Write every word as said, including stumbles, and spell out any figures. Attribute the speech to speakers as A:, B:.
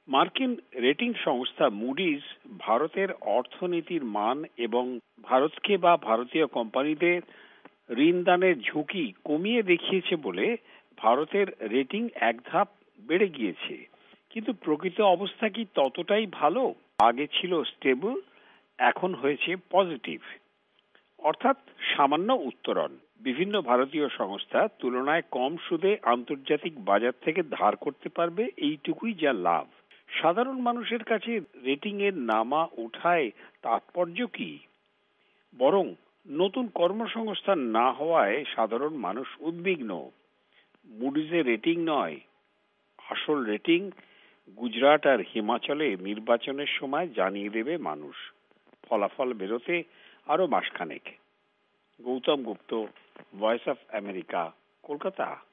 A: মার্কিন রেটিং সংস্থা মুডিজ ভারতের অর্থনীতির মান এবং ভারতকে বা ভারতীয় কোম্পানিদের ঋণদানের ঝুঁকি কমিয়ে দেখিয়েছে বলে ভারতের রেটিং এক ধাপ বেড়ে গিয়েছে। কিন্তু প্রকৃত অবস্থা কি ততটাই ভালো? আগে ছিল স্টেবল, এখন হয়েছে পজিটিভ, অর্থাৎ সামান্য উত্তরণ। বিভিন্ন ভারতীয় সংস্থা তুলনায় কম সুদে আন্তর্জাতিক বাজার থেকে ধার করতে পারবে, এইটুকুই যা লাভ। সাধারণ মানুষের কাছে রেটিং এর নামা ওঠায় তাৎপর্য কি? বরং নতুন কর্মসংস্থান না হওয়ায় সাধারণ মানুষ উদ্বিগ্ন। মুডিজের রেটিং নয়, আসল রেটিং গুজরাট আর হিমাচলে নির্বাচনের সময় জানিয়ে দেবে মানুষ। ফলাফল বেরোতে আরো মাসখানেক। Goutam Gupta, Voice of America, Kolkata.